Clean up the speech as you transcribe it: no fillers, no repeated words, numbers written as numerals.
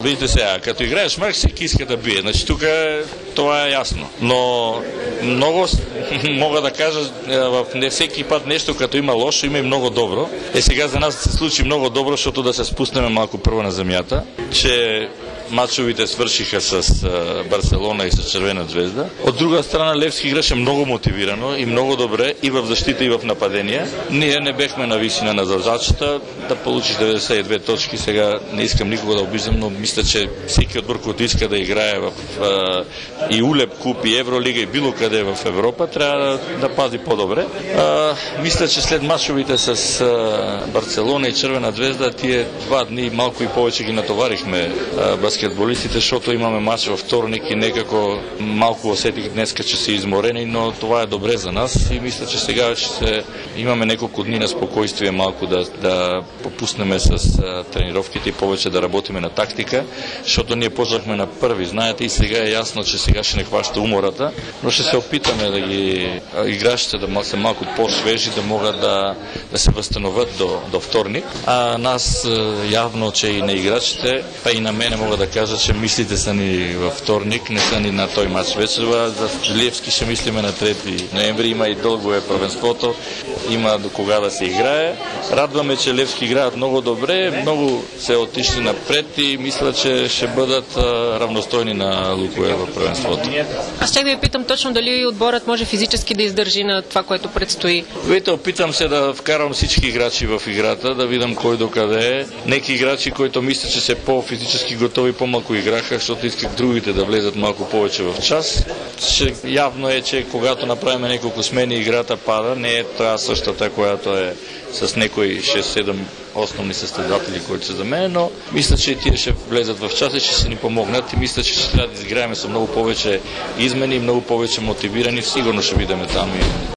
Видите сега, като играеш мач, всеки иска да бие. Значи тук това е ясно. Но много мога да кажа, не всеки път нещо, като има лошо, има и много добро. Сега за нас се случи много добро, защото да се спуснем малко първо на земята, че мачовите свършиха с Барселона и с Червена звезда. От друга страна, Левски играше много мотивирано и много добре и в защита, и в нападение. Ние не бехме на висина на зълзачета, да получиш 92 точки. Сега не искам никога да обиждам, но мисля, че всеки отбор, който иска да играе в и Улеп Куп, и Евролига, и било къде в Европа, трябва да пази по-добре. Мисля, че след мачовите с Барселона и Червена звезда, тия 2 дни малко и повече ги натоварихме баскетболистите, защото имаме мач във вторник и некако малко усетих днес, че са изморени, но това е добре за нас и мисля, че сега имаме няколко дни на спокойствие малко да попуснем с тренировките и повече да работиме на тактика, защото ние почнахме на първи, знаете, и сега е ясно, че сега ще не хваща умората, но ще се опитаме да ги играчите да са малко по-свежи, да могат да се възстановят до вторник. А нас явно, че и на играчите, па и на мене мога да кажа, че мислите са ни във вторник, не са ни на той мач вече. За Левски ще мислиме на 3 ноември, има и дълго е първенството, има до кога да се играе. Радваме, че Левски играят много добре, много се отишли напред и мисля, че ще бъдат равностойни на Лукоел в първенството. Аз ще ви питам точно дали отборът може физически да издържи на това, което предстои. Вижте, опитам се да вкарам всички играчи в играта, да видам кой докъде е. Неки играчи, които мислят, че са по-физически готови, по-малко играха, защото исках другите да влезат малко повече в час. Явно е, че когато направим няколко смени, играта пада. Не е това същата, която е с някои 6-7 основни състезатели, които са за мен, но мисля, че тия ще влезат в час и ще се ни помогнат и мисля, че ще трябва да изиграем с много повече измени, много повече мотивирани. Сигурно ще видим там и